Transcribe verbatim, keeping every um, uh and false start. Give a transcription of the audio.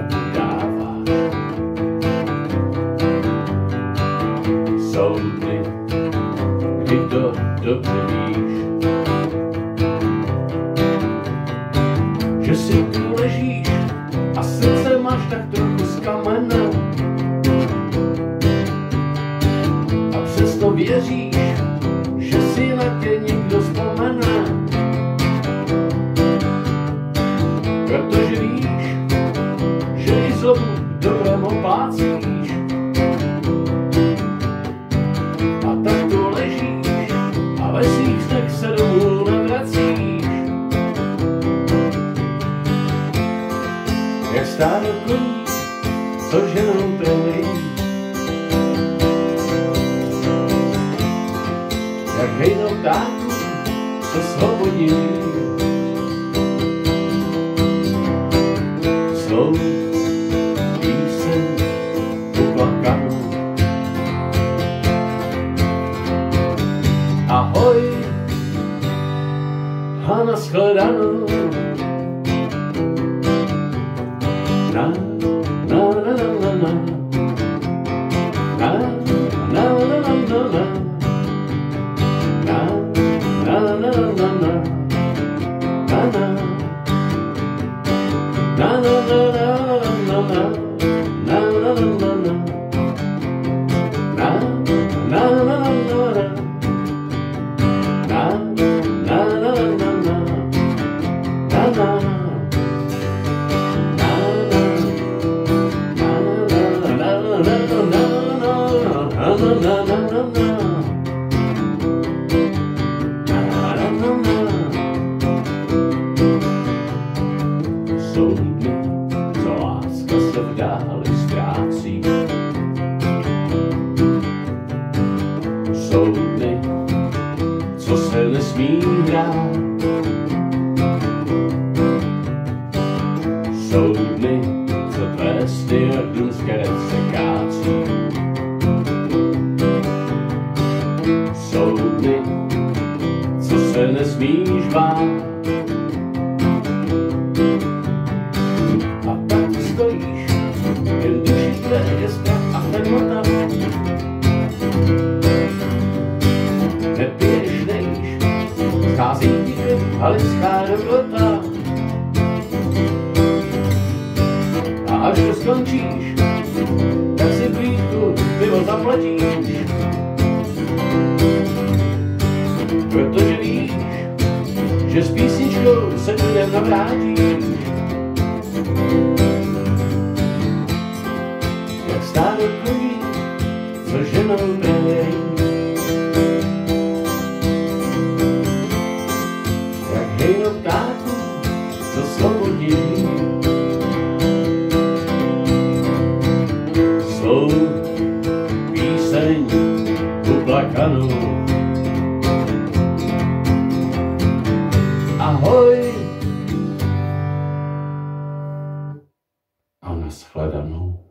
dáváš. Jsou dny, kdy to dobře víš, že si tu ležíš a srdce máš tak trochu z kamene a přesto věříš, že si na tě někdo vzpomene, protože víš, že i zlobu dobrému plácíš a tak tu ležíš a ve svých snech se domů nevracíš. Jak stádo koní, co ženou trely, jak hejno ptáků, co svobodní. Svou píseň uplakanou. Ahoj a nashledanou. Na, na, na, na, na, na, na, na, na, na, na. Na, na, na, na, na, na, na, na, na, jsou dny, co láska se v dáli ztrácí. Jsou dny, co se nesmí hrát. Jsou dny, co tvé sny a dunské se kácí. Jsou dny, co se nesmíš bát. A tak stojíš, jen duši tvé je strach a temnota. Nepiješ, nejíš, schází ti krev a lidská dobrota. A až to skončíš, tak si plítku pivo zaplatíš. Protože víš, že s písničkou se lidem navrátíš. Jak stádo koní, co ženou trely, jak hejno ptáků, co svobodí. Svou píseň uplakanou. Ahoj a nashledanou.